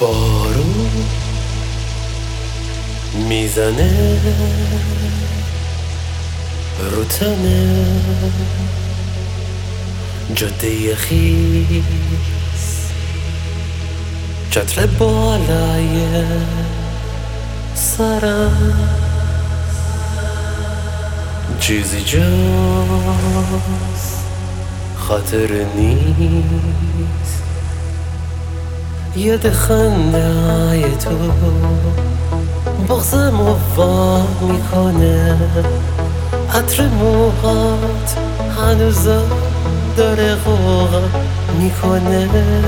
بارون میزنه رو تنه جاده خیس، چتر بالای سرم چیزی جز خاطر نیست. یاد خنده های تو بغزم رو وا میکنه، عطر موهات هنوزا داره غوغا میکنه.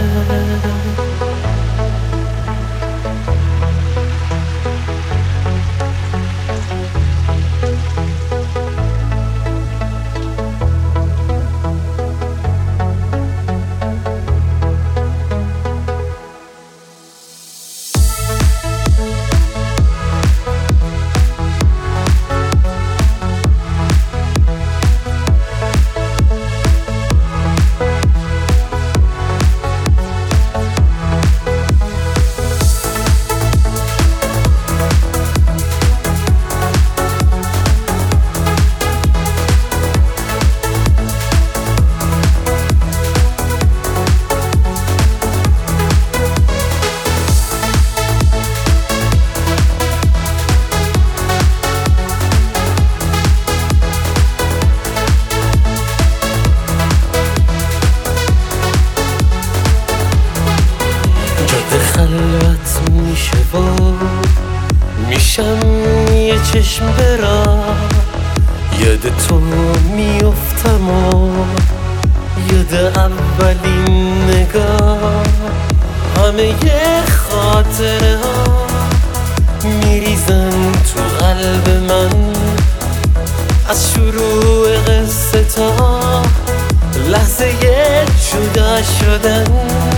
خلوت میشه و میشم یه چشم برا، یاد تو میفتم و یاد اولین نگاه. همه یه خاطره ها میریزن تو قلب من، از شروع قصه تا لحظه جدا شدن.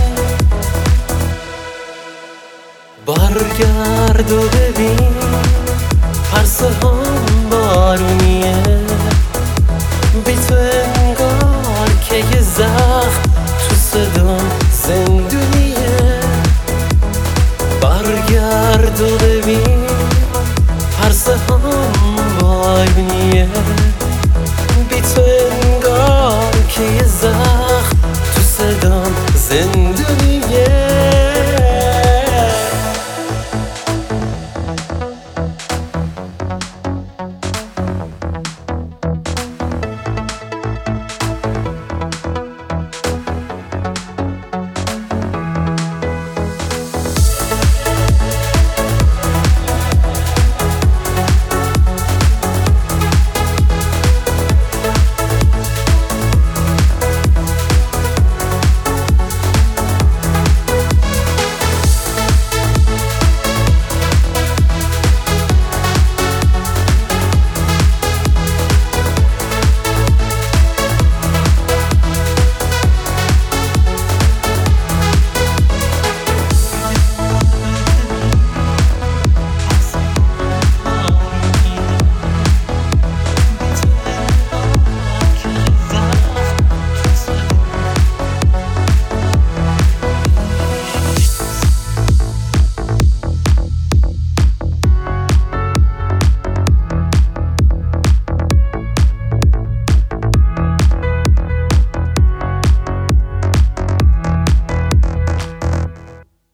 برگرد و ببین پرسه هم بارونیه، بی تو